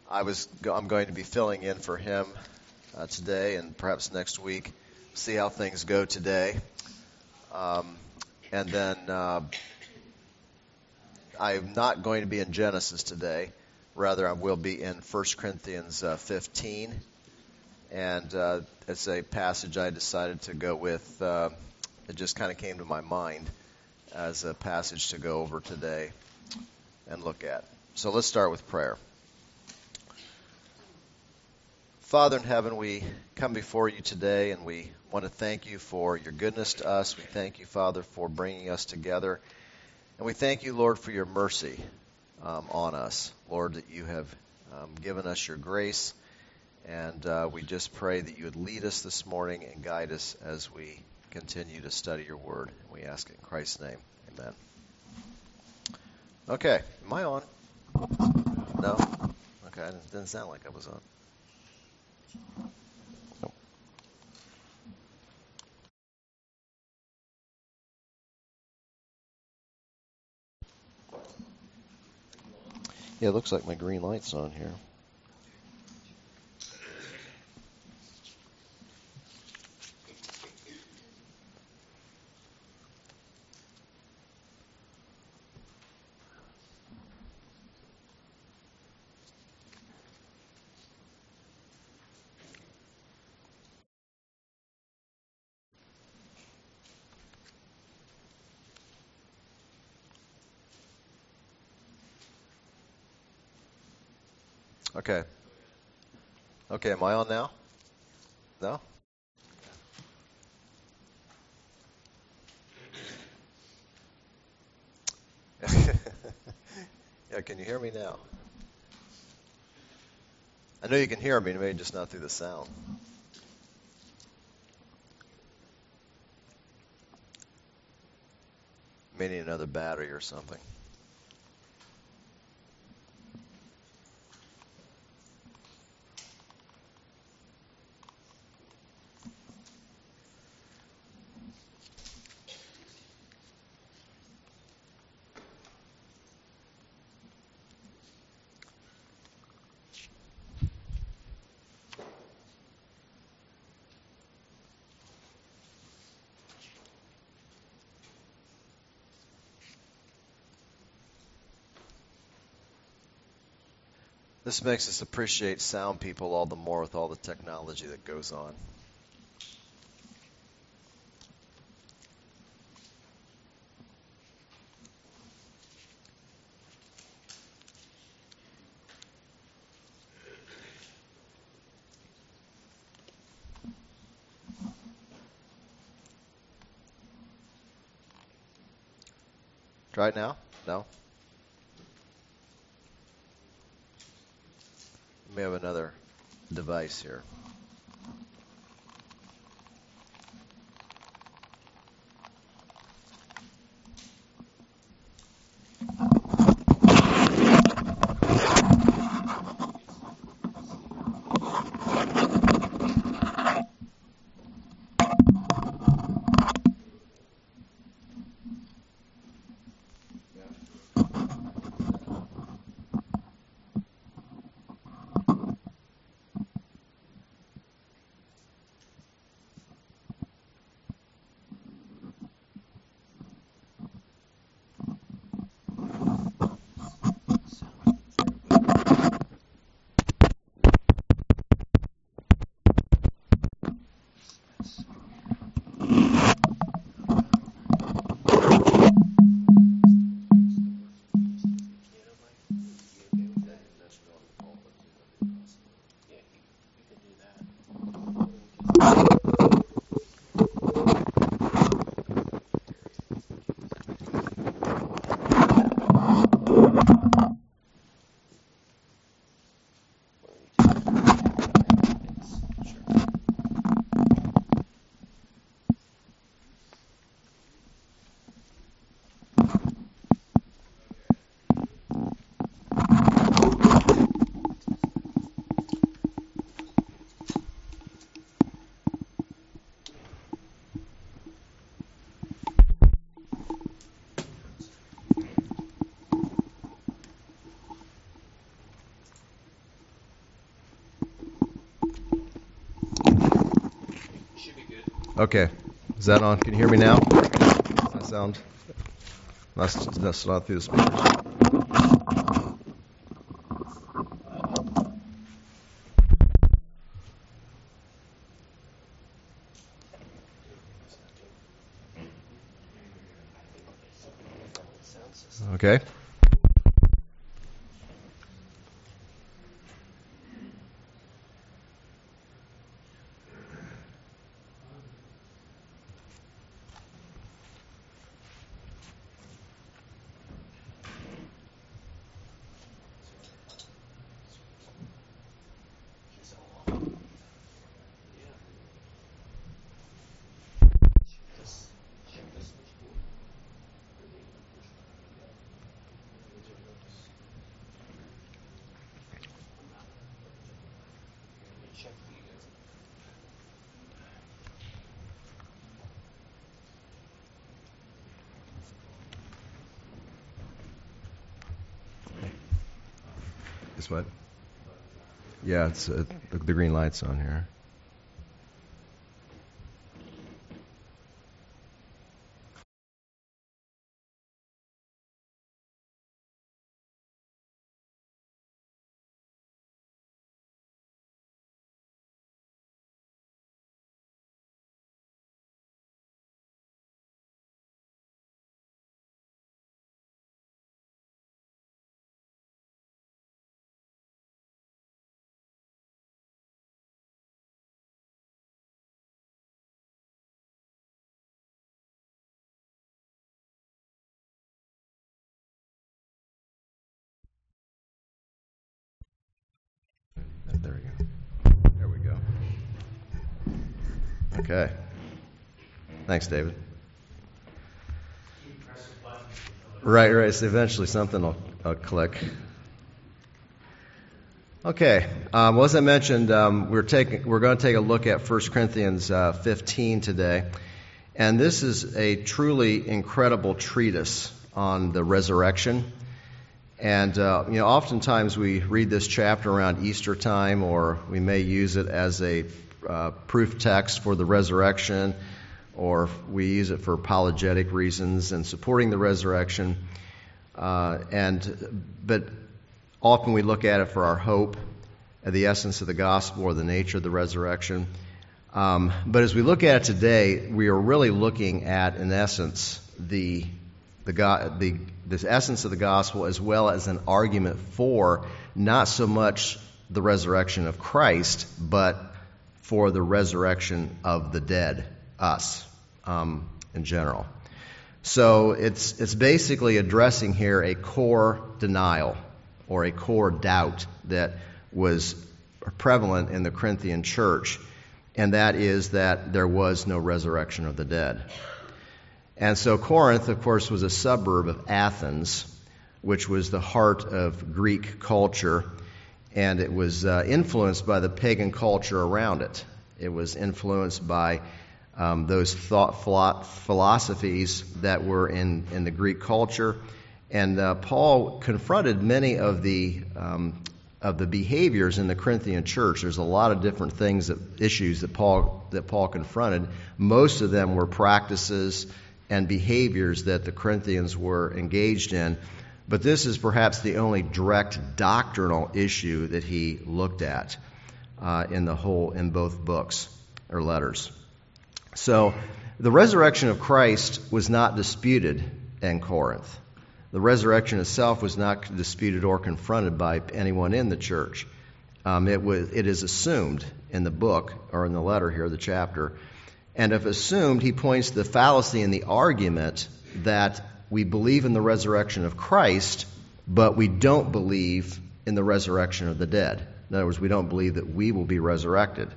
I'm going to be filling in for him today and perhaps next week. See how things go today. And then I'm not going to be in Genesis today. Rather, I will be in 1 Corinthians 15. And it's a passage I decided to go with. It just kind of came to my mind as a passage to go over today and look at. So let's start with prayer. Father in heaven, we come before you today, and we want to thank you for your goodness to us. We thank you, Father, for bringing us together. And we thank you, Lord, for your mercy on us. Lord, that you have given us your grace. And we just pray that you would lead us this morning and guide us as we continue to study your word. We ask it in Christ's name. Amen. Okay. Am I on? No? Okay. It didn't sound like I was on. Nope. Yeah, it looks like my green light's on here. Okay. Okay, am I on now? No? Yeah, can you hear me now? I know you can hear me, maybe just not through the sound. Maybe another battery or something. This makes us appreciate sound people all the more with all the technology that goes on. Try it now? No? We have another device here. Okay. Is that on? Can you hear me now? Does that sound? That's not through the speakers. Okay. This what? Yeah, it's the green light's on here. There we go. There we go. Okay. Thanks, David. Right. So eventually something will click. Okay. Well, as I mentioned, we're going to take a look at 1 Corinthians 15 today, and this is a truly incredible treatise on the resurrection. And oftentimes we read this chapter around Easter time, or we may use it as a proof text for the resurrection, or we use it for apologetic reasons and supporting the resurrection. But often we look at it for our hope, the essence of the gospel, or the nature of the resurrection. But as we look at it today, we are really looking at, in essence, the essence of the gospel, as well as an argument for not so much the resurrection of Christ, but for the resurrection of the dead, us, in general. So it's basically addressing here a core denial or a core doubt that was prevalent in the Corinthian church, and that is that there was no resurrection of the dead. And so Corinth, of course, was a suburb of Athens, which was the heart of Greek culture, and it was influenced by the pagan culture around it. It was influenced by those philosophies that were in the Greek culture, and Paul confronted many of the behaviors in the Corinthian church. There's a lot of different issues that Paul confronted. Most of them were practices and behaviors that the Corinthians were engaged in, but this is perhaps the only direct doctrinal issue that he looked at in both books or letters. So the resurrection of Christ was not disputed in Corinth. The resurrection itself was not disputed or confronted by anyone in the church. It is assumed in the book, or in the letter here, the chapter. And if assumed, he points to the fallacy in the argument that we believe in the resurrection of Christ, but we don't believe in the resurrection of the dead. In other words, we don't believe that we will be resurrected.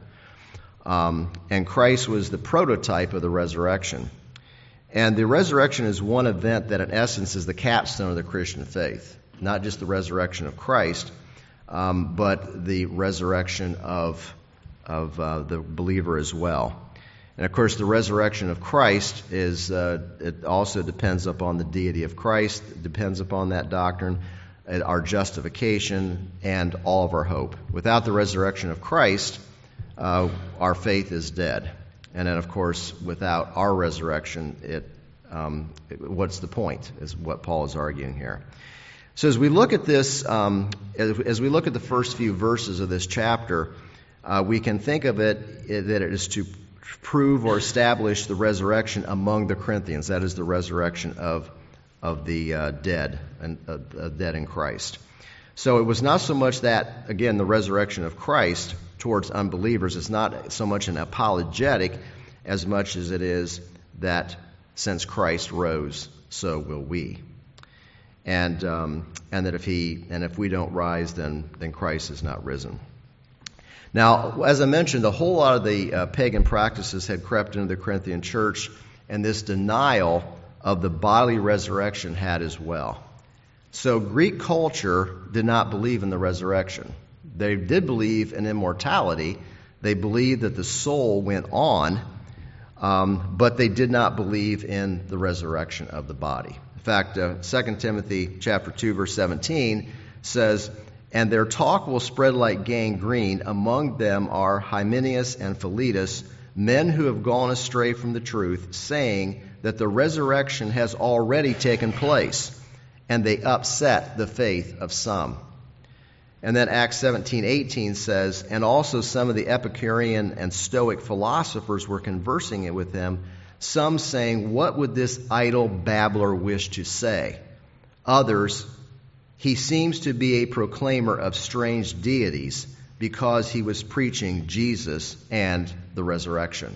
And Christ was the prototype of the resurrection. And the resurrection is one event that, in essence, is the capstone of the Christian faith. Not just the resurrection of Christ, but the resurrection of the believer as well. And of course, the resurrection of Christ it also depends upon the deity of Christ. It depends upon that doctrine, our justification, and all of our hope. Without the resurrection of Christ, our faith is dead. And then, of course, without our resurrection, what's the point, is what Paul is arguing here. So as we look at this, as we look at the first few verses of this chapter, we can think of it that it is to prove or establish the resurrection among the Corinthians. That is the resurrection of the dead, and dead in Christ. So it was not so much that, again, the resurrection of Christ towards unbelievers is not so much an apologetic as much as it is that since Christ rose, so will we. And that if we don't rise, then Christ is not risen. Now, as I mentioned, a whole lot of the pagan practices had crept into the Corinthian church, and this denial of the bodily resurrection had as well. So Greek culture did not believe in the resurrection. They did believe in immortality. They believed that the soul went on, but they did not believe in the resurrection of the body. In fact, 2 Timothy chapter 2, verse 17 says, "And their talk will spread like gangrene. Among them are Hymenaeus and Philetus, men who have gone astray from the truth, saying that the resurrection has already taken place, and they upset the faith of some." And then Acts 17:18 says, "And also some of the Epicurean and Stoic philosophers were conversing with him, some saying, 'What would this idle babbler wish to say?' Others, 'He seems to be a proclaimer of strange deities, because he was preaching Jesus and the resurrection."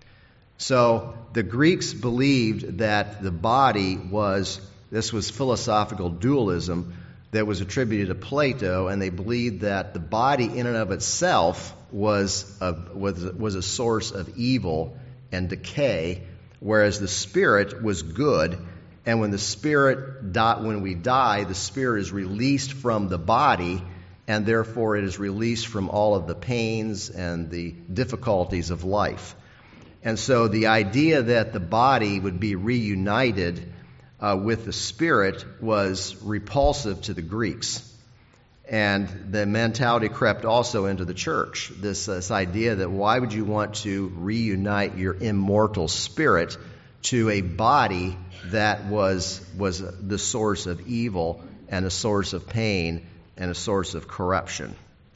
So the Greeks believed that the body this was philosophical dualism that was attributed to Plato, and they believed that the body in and of itself was a source of evil and decay, whereas the spirit was good. And when we die, the spirit is released from the body, and therefore it is released from all of the pains and the difficulties of life. And so the idea that the body would be reunited with the spirit was repulsive to the Greeks. And the mentality crept also into the church. This idea that why would you want to reunite your immortal spirit to a body that was the source of evil and a source of pain and a source of corruption,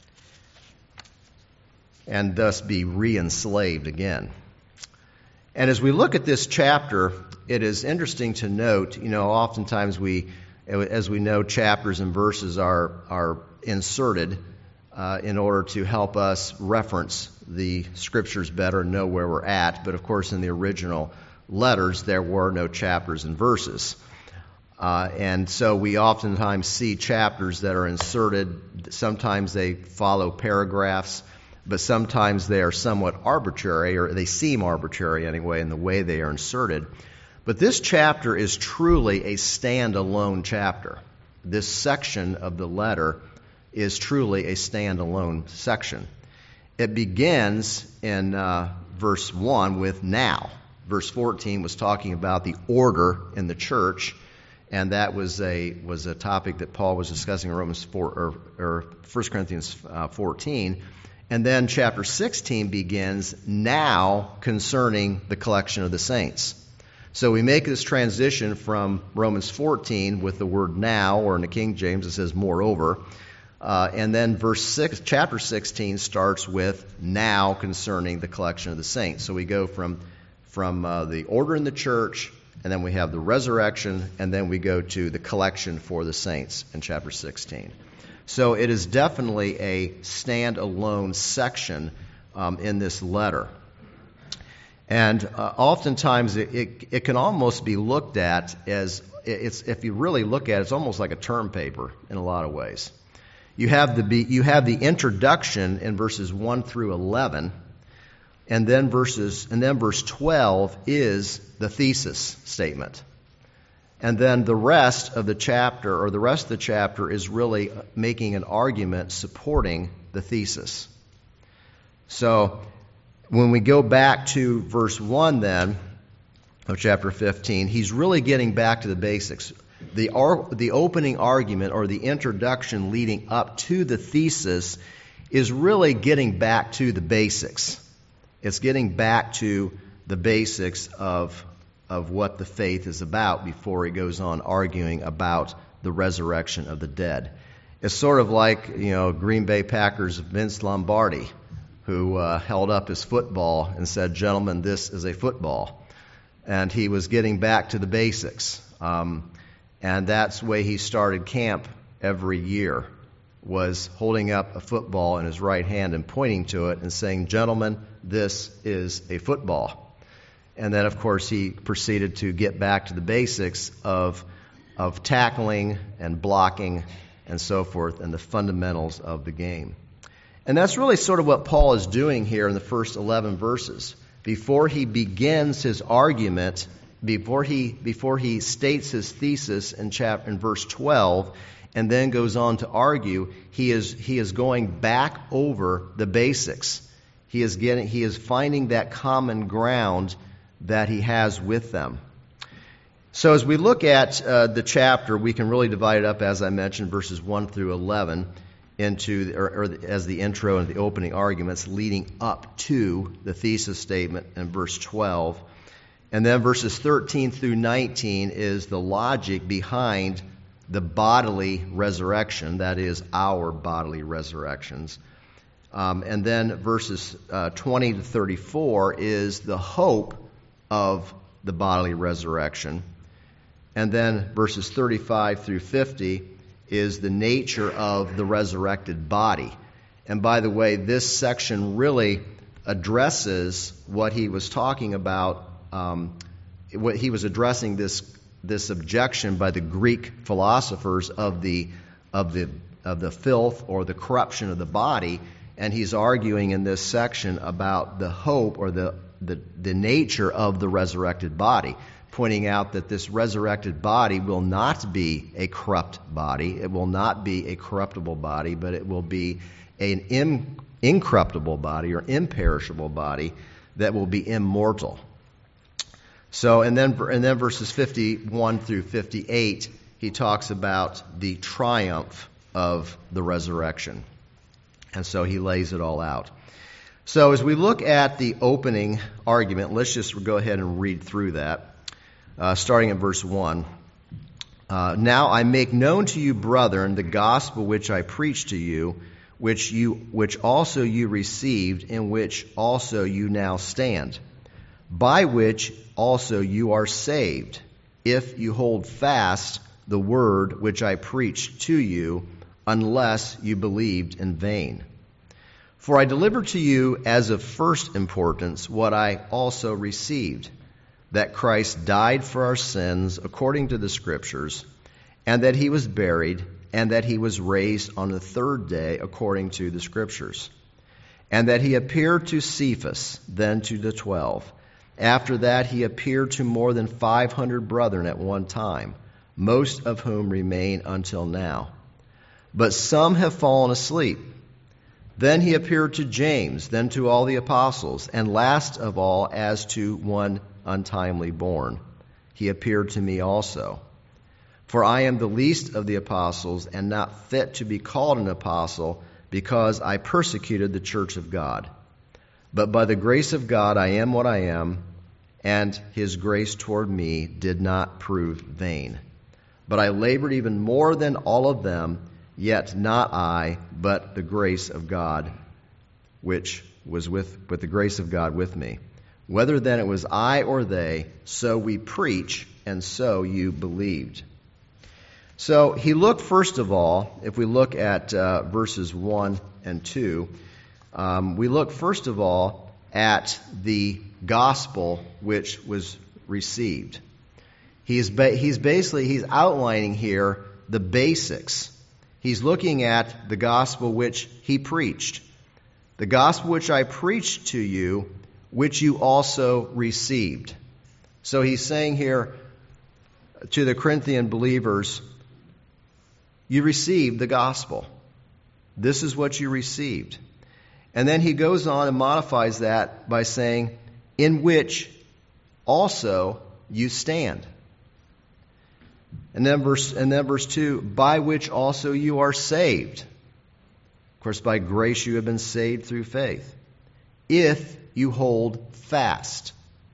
and thus be re-enslaved again. And as we look at this chapter, it is interesting to note, oftentimes as we know, chapters and verses are inserted in order to help us reference the Scriptures better and know where we're at. But of course, in the original letters, there were no chapters and verses. And so we oftentimes see chapters that are inserted. Sometimes they follow paragraphs, but sometimes they are somewhat arbitrary, or they seem arbitrary anyway, in the way they are inserted. But this chapter is truly a standalone chapter. This section of the letter is truly a standalone section. It begins in verse 1 with now. Verse 14 was talking about the order in the church, and that was a topic that Paul was discussing in Romans 4 or 1 Corinthians 14. And then chapter 16 begins now concerning the collection of the saints. So we make this transition from Romans 14 with the word now, or in the King James it says moreover. And then chapter 16 starts with now concerning the collection of the saints. So we go from the order in the church, and then we have the resurrection, and then we go to the collection for the saints in chapter 16. So it is definitely a standalone section in this letter. And oftentimes it can almost be looked at as, if you really look at it, it's almost like a term paper in a lot of ways. You have the introduction in verses 1 through 11, and then verse 12 is the thesis statement. And then the rest of the chapter is really making an argument supporting the thesis. So when we go back to verse 1 then of chapter 15, he's really getting back to the basics. The opening argument, or the introduction leading up to the thesis, is really getting back to the basics. It's getting back to the basics of what the faith is about before he goes on arguing about the resurrection of the dead. It's sort of like, Green Bay Packers' Vince Lombardi, who held up his football and said, "Gentlemen, this is a football." And he was getting back to the basics. And that's the way he started camp every year, was holding up a football in his right hand and pointing to it and saying, "Gentlemen, this is a football." And then, of course, he proceeded to get back to the basics of tackling and blocking and so forth, and the fundamentals of the game. And that's really sort of what Paul is doing here in the first 11 verses. Before he begins his argument, before he states his thesis in verse 12, and then goes on to argue, he is going back over the basics. He is finding that common ground that he has with them. So as we look at the chapter, we can really divide it up, as I mentioned, verses 1 through 11, as the intro and the opening arguments leading up to the thesis statement in verse 12. And then verses 13 through 19 is the logic behind the bodily resurrection, that is, our bodily resurrections. And then verses 20 to 34 is the hope of the bodily resurrection. And then verses 35 through 50 is the nature of the resurrected body. And by the way, this section really addresses what he was talking about, what he was addressing this objection by the Greek philosophers of the filth or the corruption of the body, and he's arguing in this section about the hope or the nature of the resurrected body, pointing out that this resurrected body will not be a corrupt body, it will not be a corruptible body, but it will be an incorruptible body or imperishable body that will be immortal. So, and then verses 51 through 58, he talks about the triumph of the resurrection. And so he lays it all out. So as we look at the opening argument, let's just go ahead and read through that, starting at verse 1. Now I make known to you, brethren, the gospel which I preached to you, which also you received, in which also you now stand, by which also you are saved, if you hold fast the word which I preached to you, unless you believed in vain. For I delivered to you as of first importance what I also received, that Christ died for our sins according to the Scriptures, and that he was buried, and that he was raised on the third day according to the Scriptures, and that he appeared to Cephas, then to the 12. After that he appeared to more than 500 brethren at one time, most of whom remain until now. But some have fallen asleep. Then he appeared to James, then to all the apostles, and last of all, as to one untimely born, he appeared to me also. For I am the least of the apostles, and not fit to be called an apostle, because I persecuted the church of God. But by the grace of God I am what I am, and his grace toward me did not prove vain. But I labored even more than all of them, yet not I, but the grace of God, which was with the grace of God with me. Whether then it was I or they, so we preach, and so you believed. So he looked, first of all, if we look at verses 1 and 2, we look first of all at the gospel which was received. He's outlining here the basics. He's looking at the gospel which he preached. The gospel which I preached to you, which you also received. So he's saying here to the Corinthian believers, you received the gospel. This is what you received. And then he goes on and modifies that by saying, in which also you stand. And then verse 2, by which also you are saved. Of course, by grace you have been saved through faith. if you hold fast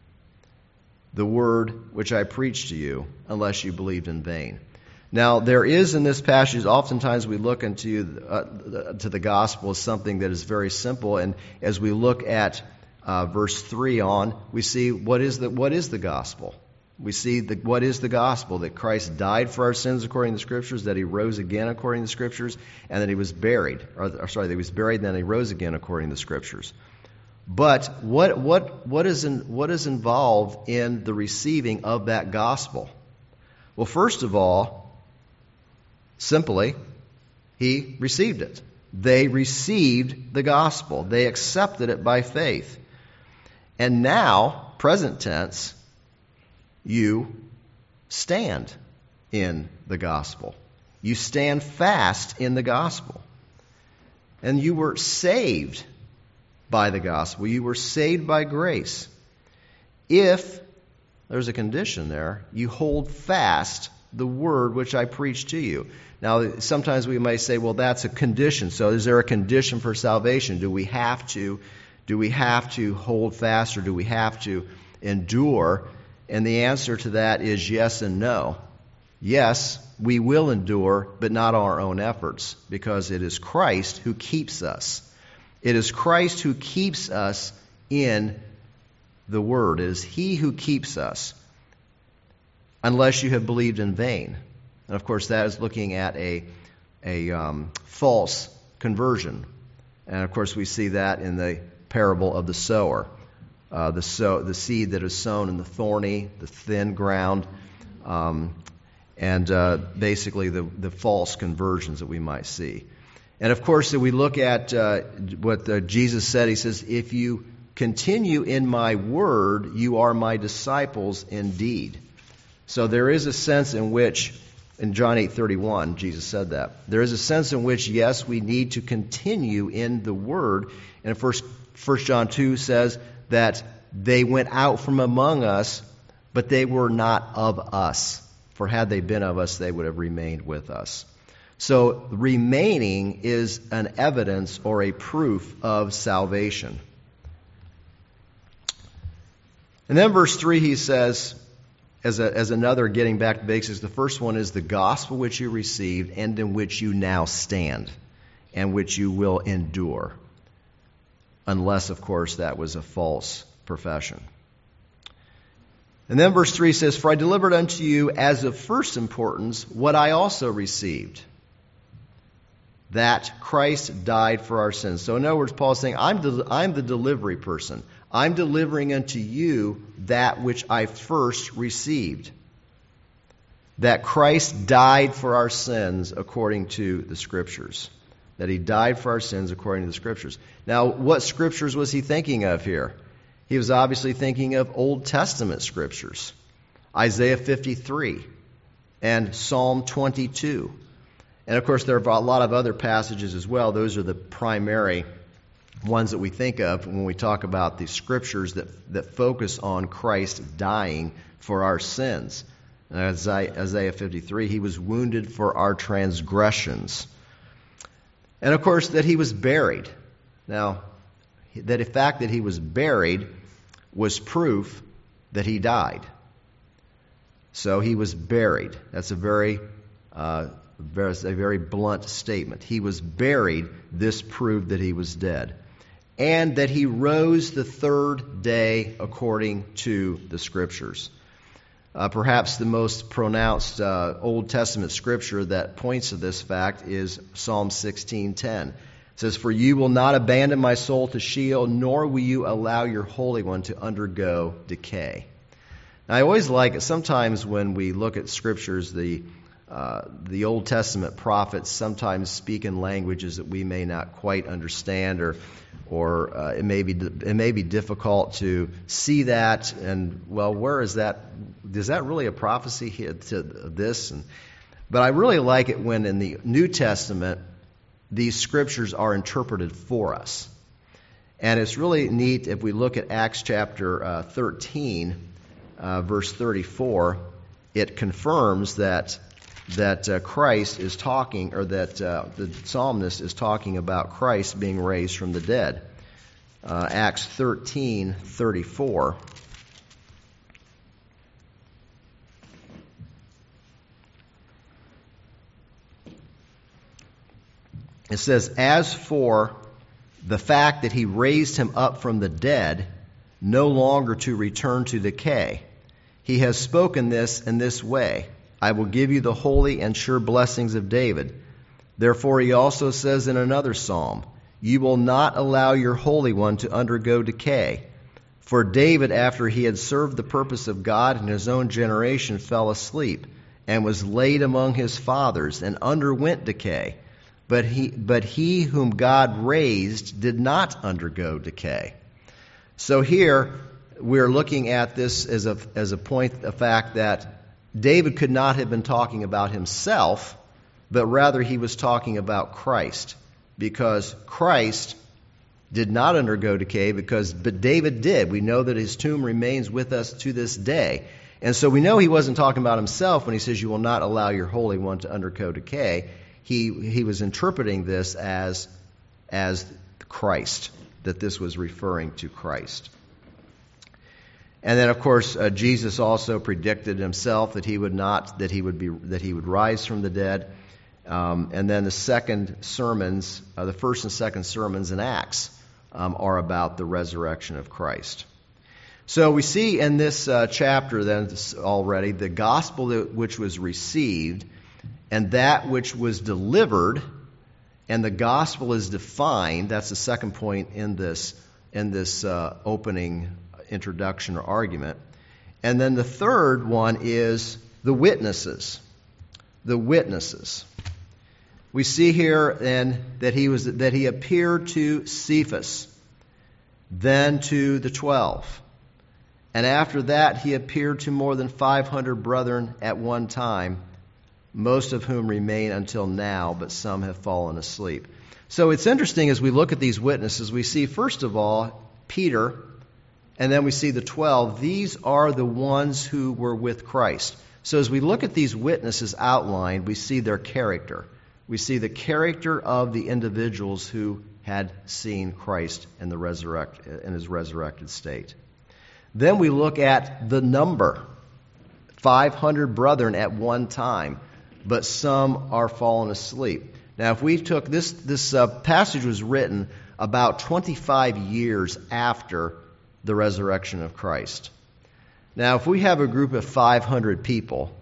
the word which I preached to you, unless you believed in vain. Now, there is in this passage, oftentimes we look into to the gospel as something that is very simple, and as we look at verse 3 on, we see what is the gospel. We see what is the gospel, that Christ died for our sins according to the Scriptures, that He rose again according to the Scriptures, and that He was buried. That He was buried and then He rose again according to the Scriptures. But what is involved in the receiving of that gospel? Well, first of all, simply, he received it. They received the gospel. They accepted it by faith. And now, present tense, you stand in the gospel. You stand fast in the gospel. And you were saved by the gospel. You were saved by grace. If, there's a condition there, you hold fast the word which I preached to you. Now, sometimes we may say, well, that's a condition. So is there a condition for salvation? Do we have to hold fast, or do we have to endure? And the answer to that is yes and no. Yes, we will endure, but not on our own efforts, because it is Christ who keeps us. It is Christ who keeps us in the Word. It is He who keeps us, unless you have believed in vain. And of course, that is looking at a false conversion. And of course, we see that in the parable of the sower. The seed that is sown in the thorny, the thin ground, and basically the false conversions that we might see. And of course, if we look at what Jesus said, He says, if you continue in my word, you are my disciples indeed. So there is a sense in which, in John 8:31, Jesus said that. There is a sense in which, yes, we need to continue in the word. And 1 John 2 says that they went out from among us, but they were not of us. For had they been of us, they would have remained with us. So remaining is an evidence or a proof of salvation. And then verse 3, he says, as another getting back to basics, the first one is the gospel which you received and in which you now stand and which you will endure. Unless, of course, that was a false profession. And then verse 3 says, for I delivered unto you as of first importance what I also received, that Christ died for our sins. So in other words, Paul is saying, I'm the delivery person. I'm delivering unto you that which I first received, that Christ died for our sins according to the Scriptures. That He died for our sins according to the Scriptures. Now, what Scriptures was he thinking of here? He was obviously thinking of Old Testament Scriptures. Isaiah 53 and Psalm 22. And of course, there are a lot of other passages as well. Those are the primary ones that we think of when we talk about the Scriptures that focus on Christ dying for our sins. Isaiah 53, He was wounded for our transgressions. And of course, that He was buried. Now, the fact that He was buried was proof that He died. So He was buried. That's a very blunt statement. He was buried. This proved that He was dead. And that He rose the third day according to the Scriptures. Perhaps the most pronounced Old Testament Scripture that points to this fact is Psalm 16:10. It says, for you will not abandon my soul to Sheol, nor will you allow your Holy One to undergo decay. Now, I always like it. Sometimes when we look at Scriptures, the Old Testament prophets sometimes speak in languages that we may not quite understand, or it may be difficult to see that. And well, where is that? Is that really a prophecy to this? But I really like it when in the New Testament these Scriptures are interpreted for us. And it's really neat if we look at Acts chapter 13, verse 34. It confirms that Christ is talking, or that the psalmist is talking about Christ being raised from the dead. Acts 13:34. It says, "As for the fact that he raised him up from the dead, no longer to return to decay, he has spoken this in this way, I will give you the holy and sure blessings of David. Therefore he also says in another psalm, you will not allow your Holy One to undergo decay. For David, after he had served the purpose of God in his own generation, fell asleep and was laid among his fathers and underwent decay. But he whom God raised did not undergo decay." So here we're looking at this as a point, a fact that David could not have been talking about himself, but rather he was talking about Christ, because Christ did not undergo decay, but David did. We know that his tomb remains with us to this day. And so we know he wasn't talking about himself when he says, you will not allow your Holy One to undergo decay. He was interpreting this as Christ, that this was referring to Christ. And then, of course, Jesus also predicted himself that he would rise from the dead. And then the first and second sermons in Acts are about the resurrection of Christ. So we see in this chapter then already the gospel which was received and that which was delivered, and the gospel is defined. That's the second point in this opening introduction or argument. And then the third one is the witnesses. The witnesses. We see here then that he appeared to Cephas, then to the 12. And after that he appeared to more than 500 brethren at one time, most of whom remain until now, but some have fallen asleep. So it's interesting as we look at these witnesses, we see first of all Peter, and then we see the 12. These are the ones who were with Christ. So as we look at these witnesses outlined, we see their character. We see the character of the individuals who had seen Christ in his resurrected state. Then we look at the number, 500 brethren at one time, but some are fallen asleep. Now, if we took this passage was written about 25 years after the resurrection of Christ. Now, if we have a group of 500 people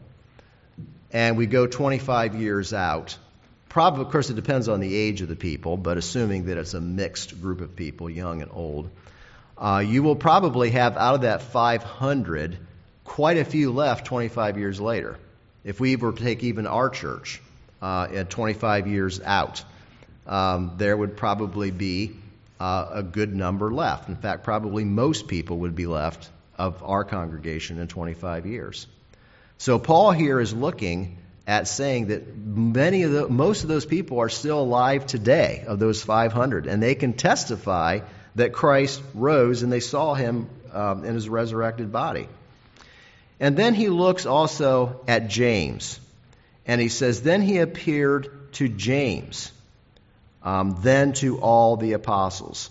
and we go 25 years out, probably, of course, it depends on the age of the people, but assuming that it's a mixed group of people, young and old, you will probably have out of that 500 quite a few left 25 years later. If we were to take even our church at 25 years out, there would probably be a good number left. In fact, probably most people would be left of our congregation in 25 years. So Paul here is looking at saying that most of those people are still alive today, of those 500, and they can testify that Christ rose and they saw him in his resurrected body. And then he looks also at James, and he says, then he appeared to James, then to all the apostles.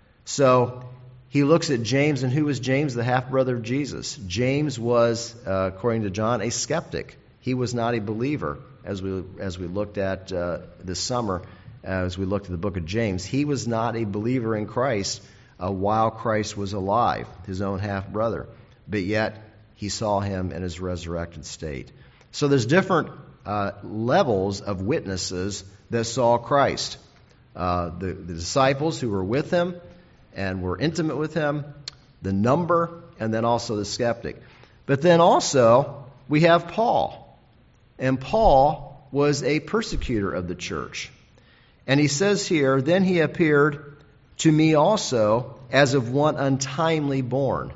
So he looks at James, and who was James? The half-brother of Jesus. James was, according to John, a skeptic. He was not a believer, as we looked at this summer, as we looked at the book of James. He was not a believer in Christ while Christ was alive, his own half-brother. But yet, he saw him in his resurrected state. So there's different levels of witnesses that saw Christ. The disciples who were with him and were intimate with him, the number, and then also the skeptic. But then also, we have Paul. And Paul was a persecutor of the church. And he says here, then he appeared to me also as of one untimely born.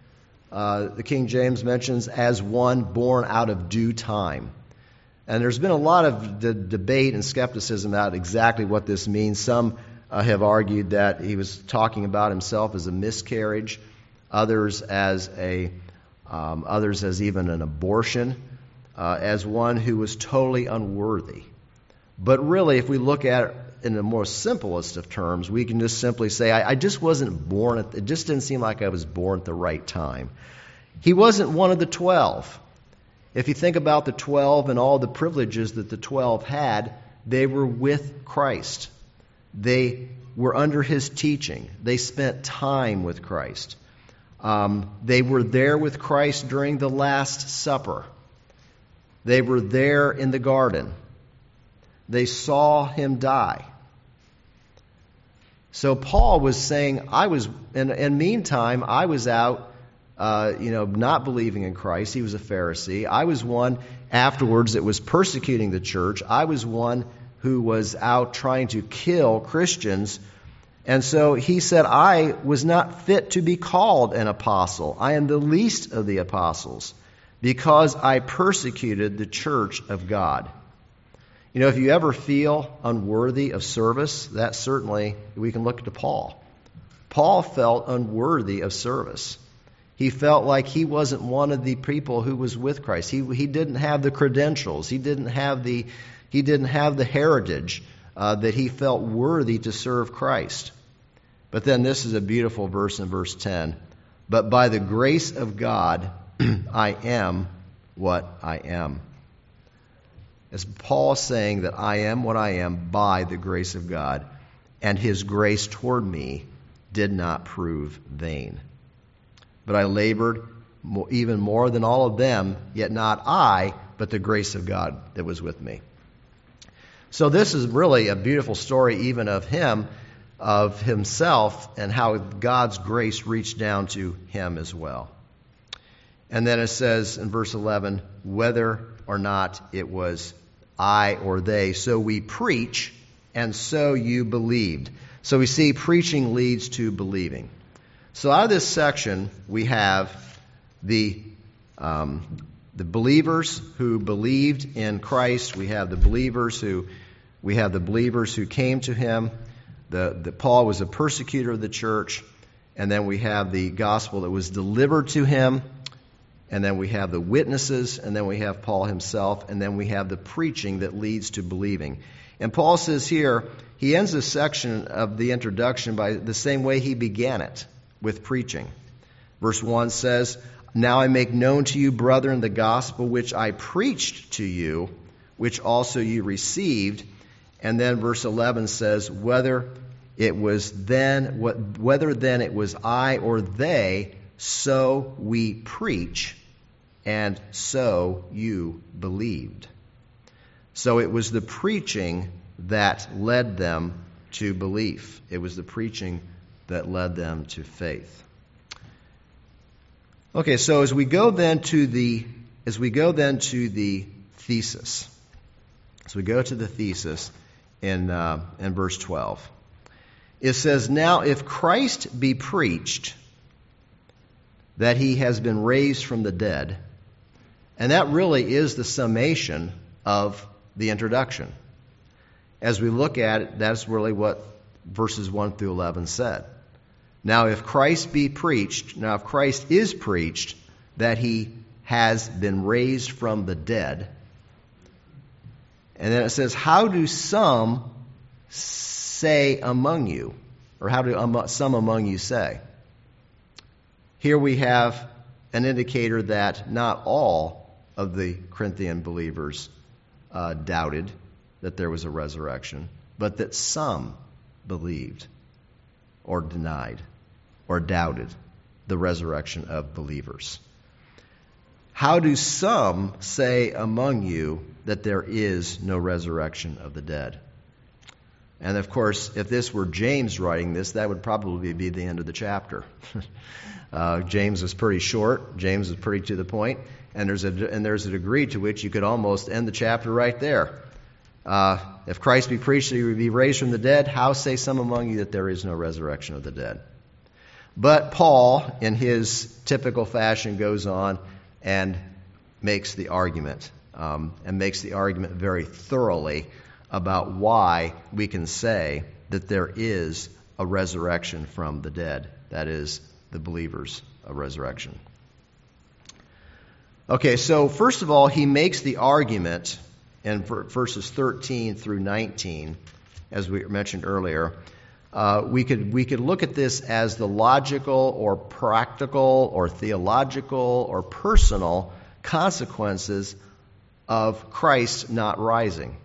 The King James mentions as one born out of due time. And there's been a lot of debate and skepticism about exactly what this means. Some have argued that he was talking about himself as a miscarriage, others as even an abortion, as one who was totally unworthy. But really, if we look at it in the more simplest of terms, we can just simply say, I just wasn't born, it just didn't seem like I was born at the right time. He wasn't one of the 12. If you think about the 12 and all the privileges that the 12 had, they were with Christ. They were under his teaching. They spent time with Christ. They were there with Christ during the Last Supper. They were there in the garden. They saw him die. So Paul was saying, meantime, I was out, not believing in Christ. He was a Pharisee. I was one afterwards that was persecuting the church. I was one who was out trying to kill Christians. And so he said, I was not fit to be called an apostle. I am the least of the apostles because I persecuted the church of God. If you ever feel unworthy of service, that certainly, we can look to Paul. Paul felt unworthy of service. He felt like he wasn't one of the people who was with Christ. He didn't have the credentials. He didn't have the heritage that he felt worthy to serve Christ. But then this is a beautiful verse in verse 10. But by the grace of God, I am what I am. As Paul saying that I am what I am by the grace of God, and his grace toward me did not prove vain. But I labored even more than all of them, yet not I, but the grace of God that was with me. So this is really a beautiful story even of him, of himself, and how God's grace reached down to him as well. And then it says in verse 11, whether or not it was I or they, so we preach, and so you believed. So we see preaching leads to believing. So out of this section, we have the believers who believed in Christ. We have the believers who came to him. Paul was a persecutor of the church, and then we have the gospel that was delivered to him, and then we have the witnesses, and then we have Paul himself, and then we have the preaching that leads to believing. And Paul says here, he ends this section of the introduction by the same way he began it, with preaching. Verse 1 says, now I make known to you, brethren, the gospel which I preached to you, which also you received. And then verse 11 says, whether then it was I or they, so we preach, and so you believed. So it was the preaching that led them to belief. It was the preaching that led them to faith. Okay, so as we go then to the thesis. As we go to the thesis in verse 12. It says, now if Christ be preached that he has been raised from the dead, and that really is the summation of the introduction. As we look at it, that's really what verses 1 through 11 said. Now if Christ is preached that he has been raised from the dead, and then it says, how do some say among you? Or how do some among you say? Here we have an indicator that not all of the Corinthian believers doubted that there was a resurrection, but that some believed or denied or doubted the resurrection of believers. How do some say among you that there is no resurrection of the dead? And of course, if this were James writing this, that would probably be the end of the chapter. James is pretty short. James is pretty to the point. And there's a degree to which you could almost end the chapter right there. If Christ be preached that he would be raised from the dead, how say some among you that there is no resurrection of the dead? But Paul, in his typical fashion, goes on and makes the argument, very thoroughly about why we can say that there is a resurrection from the dead. That is, the believer's resurrection. Okay, so first of all, he makes the argument in verses 13 through 19, as we mentioned earlier, we could look at this as the logical or practical or theological or personal consequences of Christ not rising.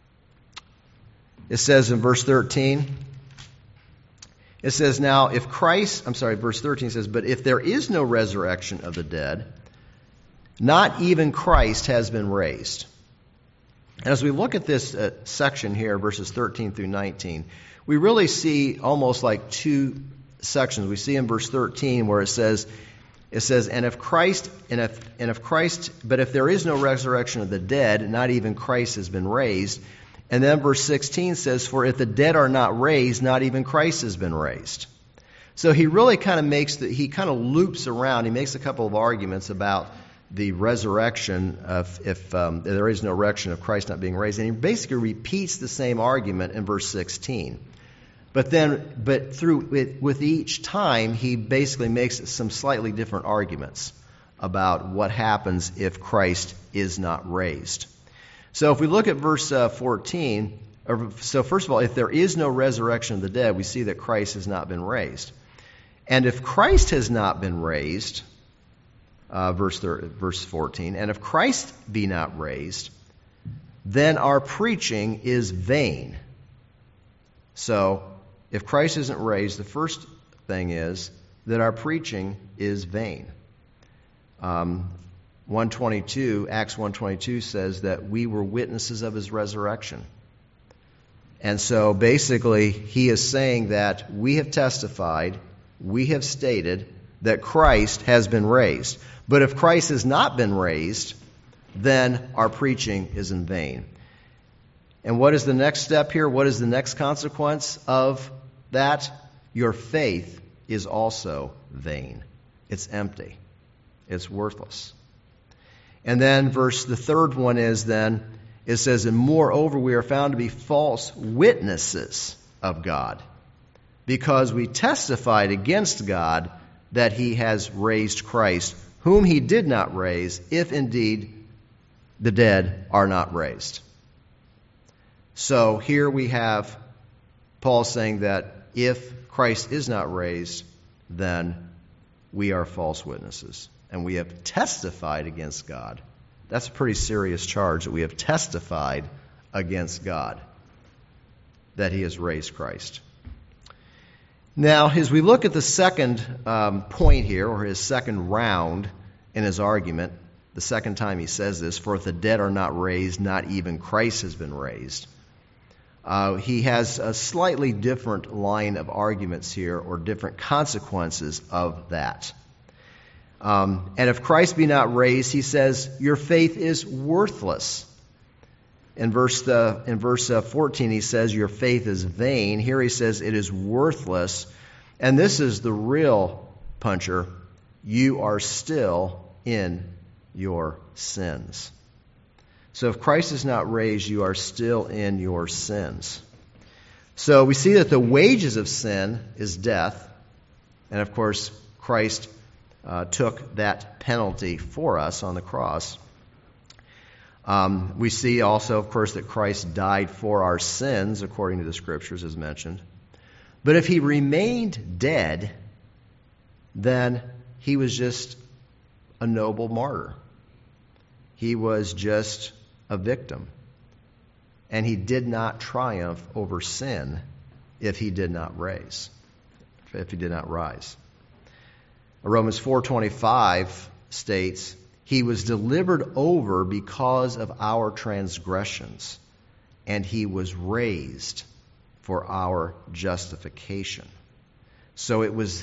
It says in verse 13, it says, now if verse 13 says, but if there is no resurrection of the dead, not even Christ has been raised. And as we look at this section here, verses 13 through 19, we really see almost like two sections. We see in verse 13 where it says, but if there is no resurrection of the dead, not even Christ has been raised. And then verse 16 says, for if the dead are not raised, not even Christ has been raised. So he really kind of loops around. He makes a couple of arguments about the resurrection if there is no resurrection of Christ not being raised. And he basically repeats the same argument in verse 16. But with each time, he basically makes some slightly different arguments about what happens if Christ is not raised. So if we look at verse 14, so first of all, if there is no resurrection of the dead, we see that Christ has not been raised. And if Christ has not been raised, verse 14, and if Christ be not raised, then our preaching is vain. So if Christ isn't raised, the first thing is that our preaching is vain. Acts 1:22 says that we were witnesses of his resurrection. And so basically he is saying that we have testified, we have stated that Christ has been raised. But if Christ has not been raised, then our preaching is in vain. And what is the next step here? What is the next consequence of that? Your faith is also vain. It's empty. It's worthless. And then the third one is then, it says, and moreover we are found to be false witnesses of God, because we testified against God that he has raised Christ, whom he did not raise, if indeed the dead are not raised. So here we have Paul saying that if Christ is not raised, then we are false witnesses. And we have testified against God. That's a pretty serious charge, that we have testified against God that he has raised Christ. Now, as we look at the second point here, or his second round in his argument, the second time he says this, for if the dead are not raised, not even Christ has been raised. He has a slightly different line of arguments here, or different consequences of that. And if Christ be not raised, he says, your faith is worthless. In verse 14, he says, your faith is vain. Here he says, it is worthless. And this is the real puncher. You are still in your sins. So if Christ is not raised, you are still in your sins. So we see that the wages of sin is death. And of course, Christ took that penalty for us on the cross. We see also, of course, that Christ died for our sins, according to the Scriptures, as mentioned. But if he remained dead, then he was just a noble martyr. He was just a victim. And he did not triumph over sin if he did not rise. Romans 4:25 states, he was delivered over because of our transgressions, and he was raised for our justification. So it was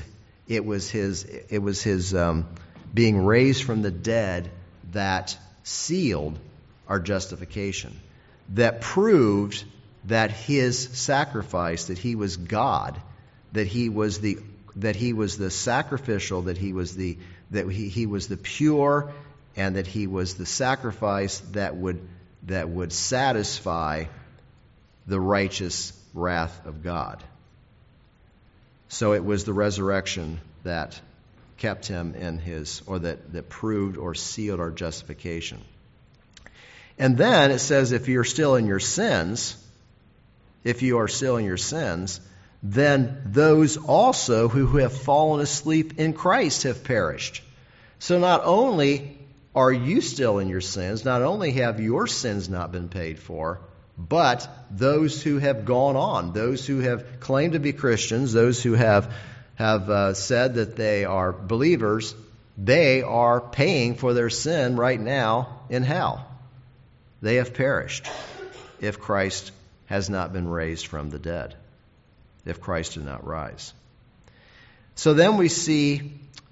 his being raised from the dead that sealed our justification, that proved that his sacrifice, that he was God, that he was the sacrificial, that he was the pure, and that he was the sacrifice that would satisfy the righteous wrath of God. So it was the resurrection that kept him in his, or that proved or sealed our justification. And then it says, if you're still in your sins, if you are still in your sins, then those also who have fallen asleep in Christ have perished. So not only are you still in your sins, not only have your sins not been paid for, but those who have gone on, those who have claimed to be Christians, those who have said that they are believers, they are paying for their sin right now in hell. They have perished if Christ has not been raised from the dead, if Christ did not rise. So then we see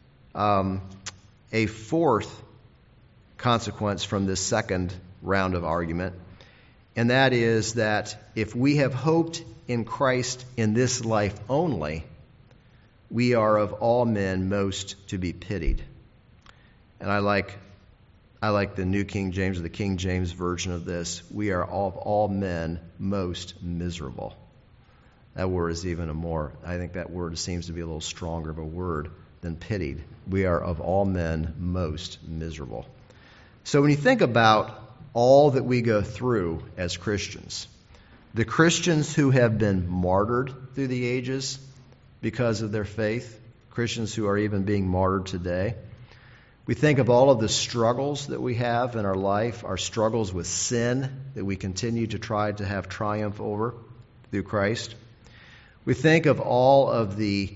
a fourth consequence from this second round of argument, and that is that if we have hoped in Christ in this life only, we are of all men most to be pitied. And I like the New King James, or the King James version of this. We are of all men most miserable. That word is even I think that word seems to be a little stronger of a word than pitied. We are of all men most miserable. So when you think about all that we go through as Christians, the Christians who have been martyred through the ages because of their faith, Christians who are even being martyred today, we think of all of the struggles that we have in our life, our struggles with sin that we continue to try to have triumph over through Christ. We think of all of the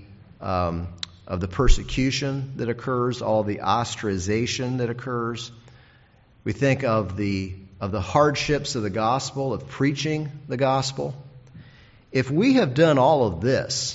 persecution that occurs, all the ostracization that occurs. We think of the hardships of the gospel, of preaching the gospel. If we have done all of this,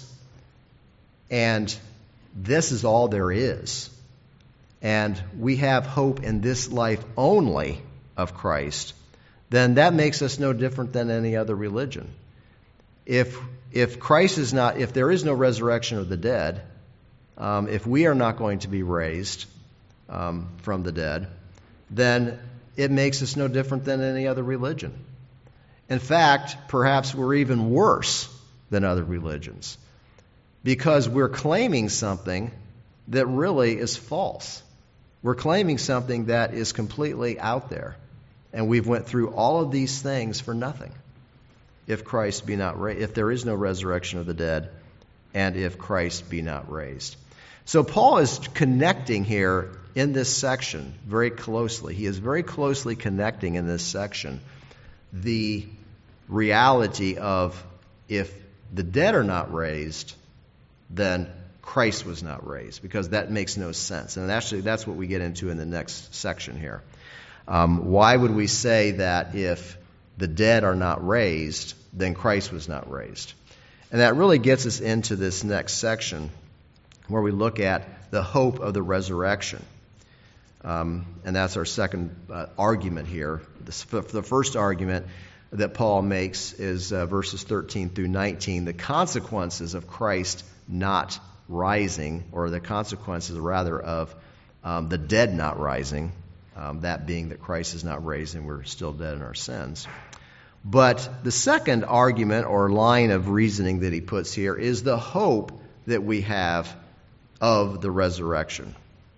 and this is all there is, and we have hope in this life only of Christ, then that makes us no different than any other religion. If Christ is not, if there is no resurrection of the dead, if we are not going to be raised from the dead, then it makes us no different than any other religion. In fact, perhaps we're even worse than other religions, because we're claiming something that really is false. We're claiming something that is completely out there, and we've went through all of these things for nothing. If Christ be not raised, if there is no resurrection of the dead, and if Christ be not raised. So Paul is connecting here in this section very closely. He is very closely connecting in this section the reality of if the dead are not raised, then Christ was not raised, because that makes no sense. And actually, that's what we get into in the next section here. Why would we say that if the dead are not raised, then Christ was not raised? And that really gets us into this next section where we look at the hope of the resurrection. And that's our second argument here. The first argument that Paul makes is verses 13 through 19, the consequences of Christ not rising, or the consequences rather of the dead not rising, that being that Christ is not raised and we're still dead in our sins. But the second argument or line of reasoning that he puts here is the hope that we have of the resurrection.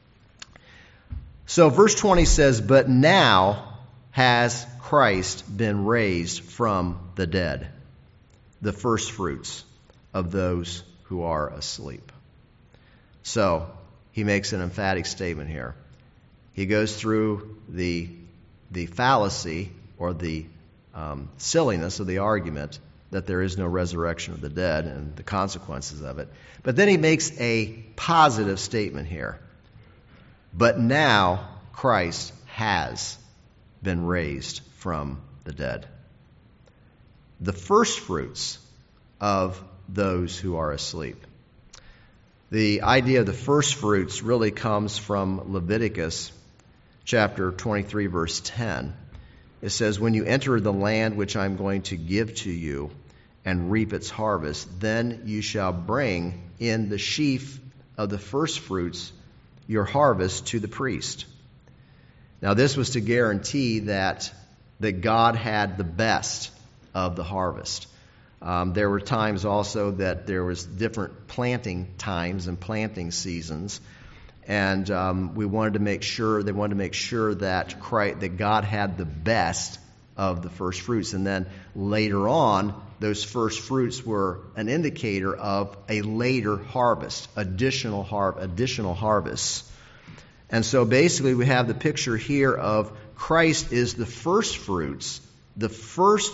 So verse 20 says, "But now has Christ been raised from the dead, the firstfruits of those who are asleep." So he makes an emphatic statement here. He goes through the fallacy or the silliness of the argument that there is no resurrection of the dead and the consequences of it. But then he makes a positive statement here. But now Christ has been raised from the dead, the firstfruits of those who are asleep. The idea of the firstfruits really comes from Leviticus chapter 23, verse 10. It says, "When you enter the land which I'm going to give to you and reap its harvest, then you shall bring in the sheaf of the firstfruits, your harvest, to the priest." Now this was to guarantee that God had the best of the harvest. There were times also that there was different planting times and planting seasons, and they wanted to make sure that God had the best of the first fruits. And then later on, those first fruits were an indicator of a later harvest, additional harvests. And so basically we have the picture here of Christ is the first fruits, the first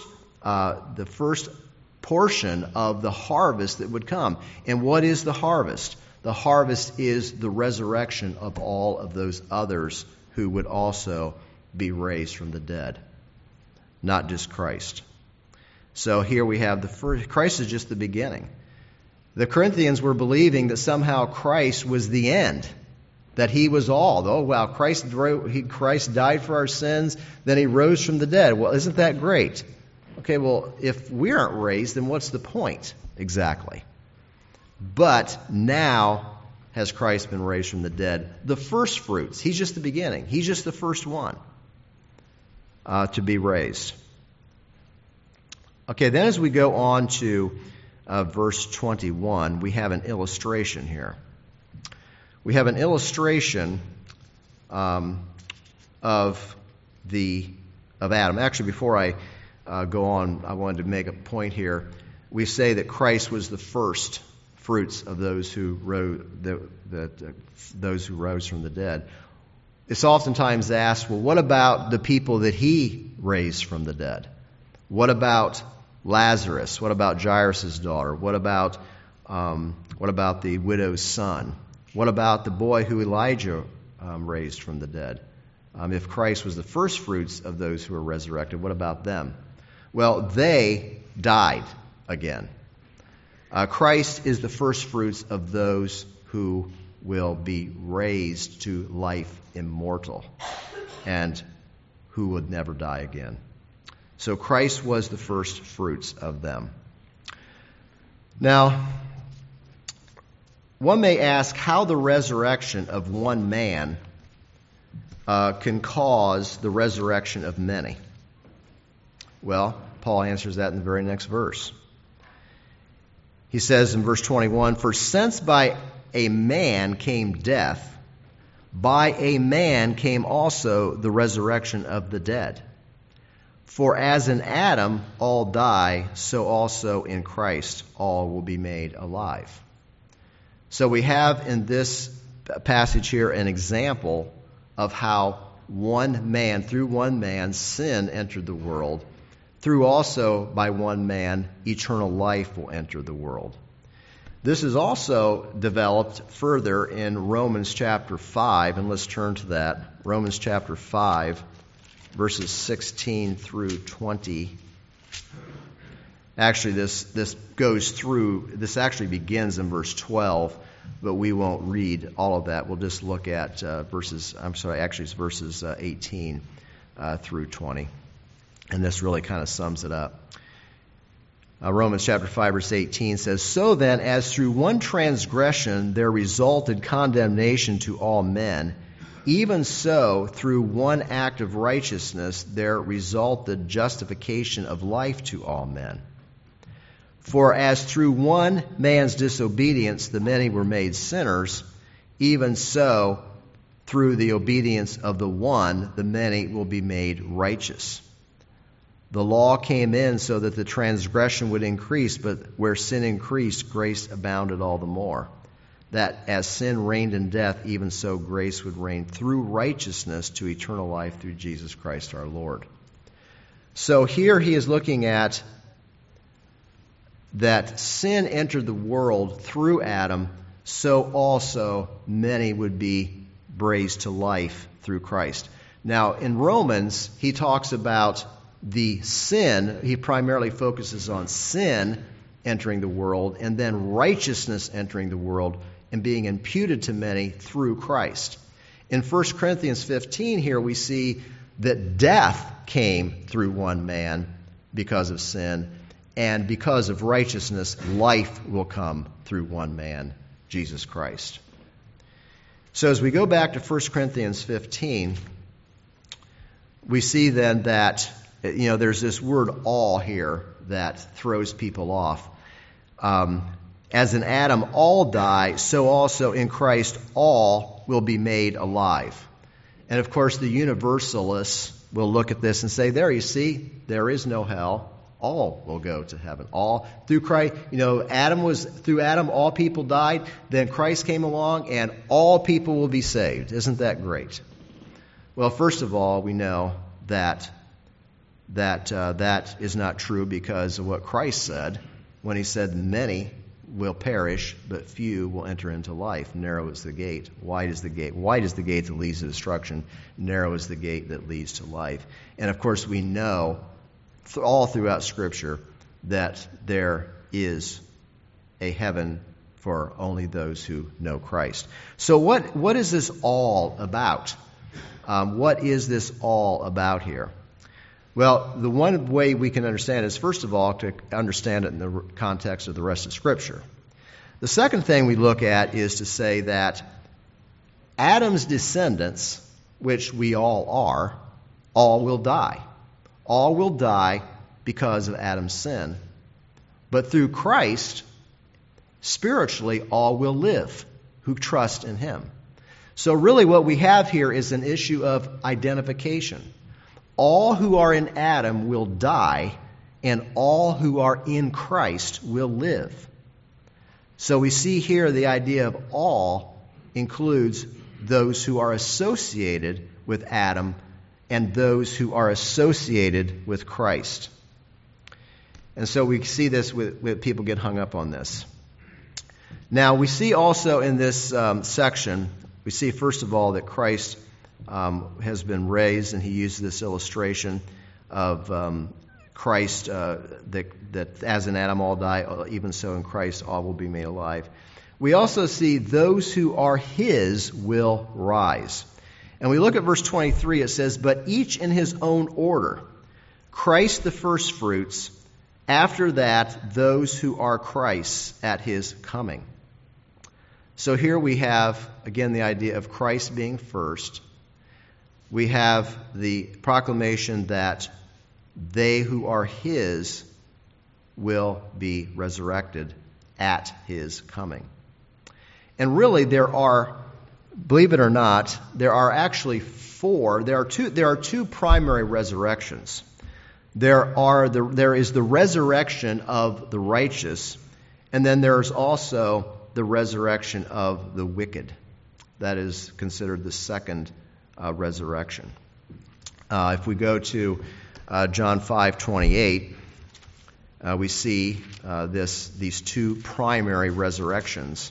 portion of the harvest that would come. And what is the harvest? The harvest is the resurrection of all of those others who would also be raised from the dead, not just Christ. So here we have the first. Christ is just the beginning. The Corinthians were believing that somehow Christ was the end, that he was all. Oh, wow, Christ died for our sins, then he rose from the dead. Well, isn't that great? Okay, well, if we aren't raised, then what's the point exactly? But now has Christ been raised from the dead. The first fruits. He's just the beginning. He's just the first one to be raised. Okay, then as we go on to verse 21, we have an illustration here. We have an illustration of Adam. Actually, before I go on, I wanted to make a point here. We say that Christ was the first fruits of those who rose from the dead. It's oftentimes asked, well, what about the people that he raised from the dead? What about Lazarus? What about Jairus' daughter? What about the widow's son? What about the boy who Elijah raised from the dead? If Christ was the first fruits of those who were resurrected, what about them? Well, they died again. Christ is the first fruits of those who will be raised to life immortal and who would never die again. So Christ was the first fruits of them. Now, one may ask how the resurrection of one man can cause the resurrection of many. Well, Paul answers that in the very next verse. He says in verse 21, "For since by a man came death, by a man came also the resurrection of the dead. For as in Adam all die, so also in Christ all will be made alive." So we have in this passage here an example of how through one man, sin entered the world. Through also by one man, eternal life will enter the world. This is also developed further in Romans chapter 5, and let's turn to that. Romans chapter 5, verses 16 through 20. Actually, this actually begins in verse 12, but we won't read all of that. We'll just look at verses 18 through 20. And this really kind of sums it up. Romans chapter 5, verse 18 says, "So then, as through one transgression there resulted condemnation to all men, even so through one act of righteousness there resulted justification of life to all men. For as through one man's disobedience the many were made sinners, even so through the obedience of the one the many will be made righteous. The law came in so that the transgression would increase, but where sin increased, grace abounded all the more. That as sin reigned in death, even so grace would reign through righteousness to eternal life through Jesus Christ our Lord." So here he is looking at that sin entered the world through Adam, so also many would be raised to life through Christ. Now, in Romans, he talks about the sin. He primarily focuses on sin entering the world and then righteousness entering the world and being imputed to many through Christ. In 1 Corinthians 15 here we see that death came through one man because of sin, and because of righteousness, life will come through one man, Jesus Christ. So as we go back to 1 Corinthians 15, we see then that there's this word "all" here that throws people off. As in Adam all die, so also in Christ all will be made alive. And of course the universalists will look at this and say, there, you see, there is no hell. All will go to heaven. All through Christ. Through Adam, all people died. Then Christ came along, and all people will be saved. Isn't that great? Well, first of all, we know that is not true because of what Christ said when he said, many will perish, but few will enter into life. Narrow is the gate. Wide is the gate. Wide is the gate that leads to destruction. Narrow is the gate that leads to life. And of course, we know all throughout Scripture that there is a heaven for only those who know Christ. So what is this all about? What is this all about here? Well, the one way we can understand it is, first of all, to understand it in the context of the rest of Scripture. The second thing we look at is to say that Adam's descendants, which we all are, all will die. All will die because of Adam's sin. But through Christ, spiritually, all will live who trust in him. So really what we have here is an issue of identification. All who are in Adam will die, and all who are in Christ will live. So we see here the idea of all includes those who are associated with Adam and those who are associated with Christ. And so we see this with people get hung up on this. Now we see also in this section, we see first of all that Christ has been raised, and he used this illustration of Christ, that as in Adam all die, even so in Christ all will be made alive. We also see those who are his will rise. And we look at verse 23, it says, but each in his own order. Christ the firstfruits, after that those who are Christ's at his coming. So here we have, again, the idea of Christ being first. We have the proclamation that they who are his will be resurrected at his coming. And really there are, believe it or not, there are actually there are two primary resurrections. There is the resurrection of the righteous, and then there's also the resurrection of the wicked. That is considered the second resurrection. If we go to John 5:28, we see these two primary resurrections.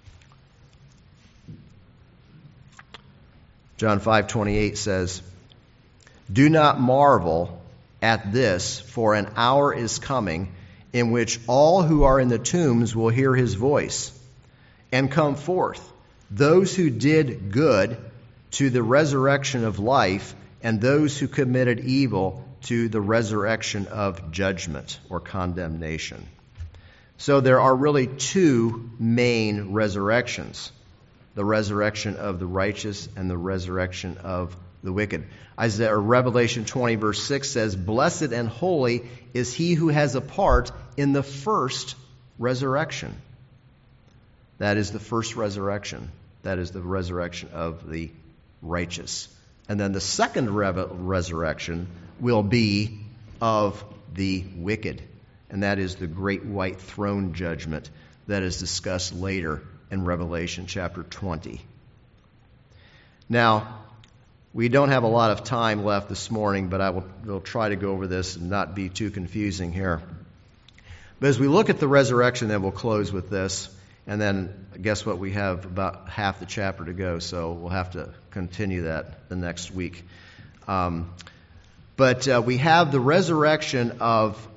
John 5:28 says, do not marvel at this, for an hour is coming in which all who are in the tombs will hear his voice and come forth, those who did good to the resurrection of life, and those who committed evil to the resurrection of judgment or condemnation. So there are really two main resurrections: the resurrection of the righteous and the resurrection of the wicked. Revelation 20 verse 6 says, blessed and holy is he who has a part in the first resurrection. That is the first resurrection. That is the resurrection of the righteous. And then the second resurrection will be of the wicked. And that is the great white throne judgment that is discussed later in Revelation chapter 20. Now, we don't have a lot of time left this morning, but I will try to go over this and not be too confusing here. But as we look at the resurrection, then we'll close with this. And then, guess what? We have about half the chapter to go, so we'll have to continue that the next week. But we have the resurrection of,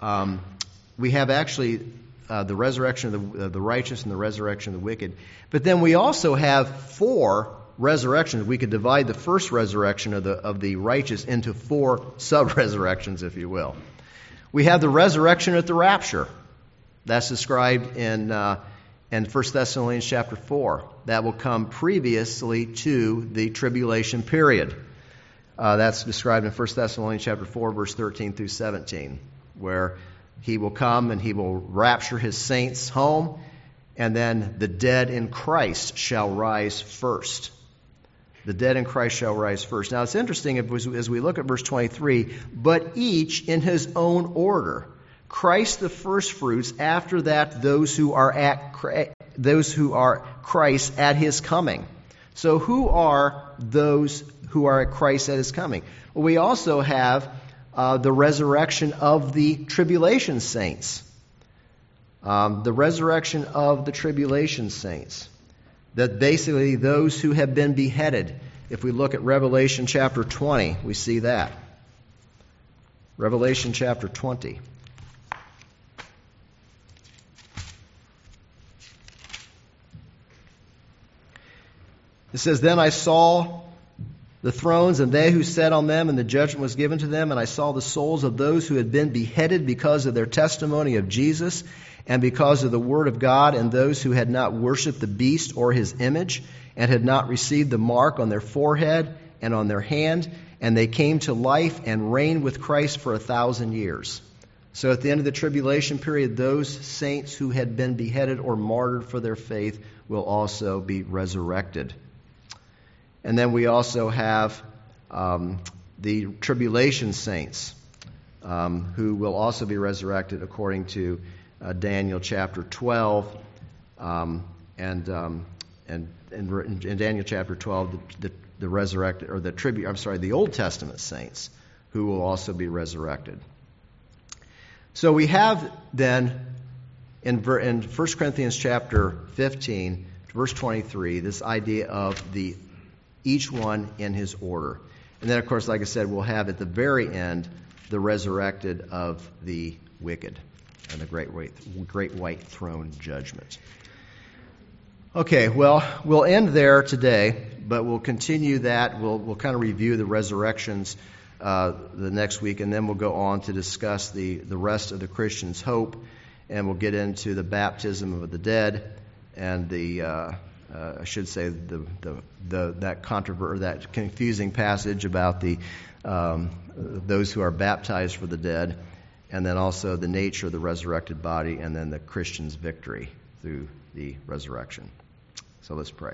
the resurrection of the righteous and the resurrection of the wicked. But then we also have four resurrections. We could divide the first resurrection of the righteous into four sub-resurrections, if you will. We have the resurrection at the rapture. That's described in 1 Thessalonians chapter 4. That will come previously to the tribulation period. That's described in 1 Thessalonians chapter 4, verse 13 through 17, where he will come and he will rapture his saints home, and then the dead in Christ shall rise first. The dead in Christ shall rise first. Now, it's interesting as we look at verse 23, but each in his own order. Christ the firstfruits, after that those who are Christ at his coming. So who are those who are at Christ at his coming? Well, we also have the resurrection of the tribulation saints. The resurrection of the tribulation saints. That basically those who have been beheaded. If we look at Revelation chapter 20, we see that. Revelation chapter 20. It says, Then I saw the thrones and they who sat on them, and the judgment was given to them, and I saw the souls of those who had been beheaded because of their testimony of Jesus and because of the word of God, and those who had not worshipped the beast or his image, and had not received the mark on their forehead and on their hand, and they came to life and reigned with Christ for 1,000 years. So at the end of the tribulation period, those saints who had been beheaded or martyred for their faith will also be resurrected. And then we also have the tribulation saints who will also be resurrected according to Daniel chapter 12. And in Daniel chapter 12, the resurrected, or the Old Testament saints who will also be resurrected. So we have then in 1 Corinthians chapter 15, verse 23, this idea of each one in his order. And then, of course, like I said, we'll have at the very end the resurrected of the wicked and the great white throne judgment. Okay, well, we'll end there today, but we'll continue that. We'll kind of review the resurrections the next week, and then we'll go on to discuss the rest of the Christian's hope, and we'll get into the baptism of the dead and that confusing passage about those who are baptized for the dead, and then also the nature of the resurrected body, and then the Christian's victory through the resurrection. So let's pray.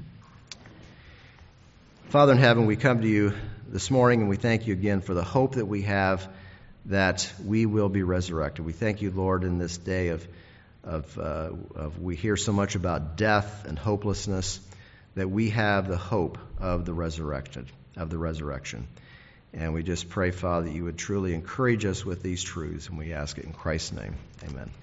Father in heaven, we come to you this morning, and we thank you again for the hope that we have that we will be resurrected. We thank you, Lord, in this day of we hear so much about death and hopelessness, that we have the hope of the resurrection. And we just pray, Father, that you would truly encourage us with these truths, and we ask it in Christ's name. Amen.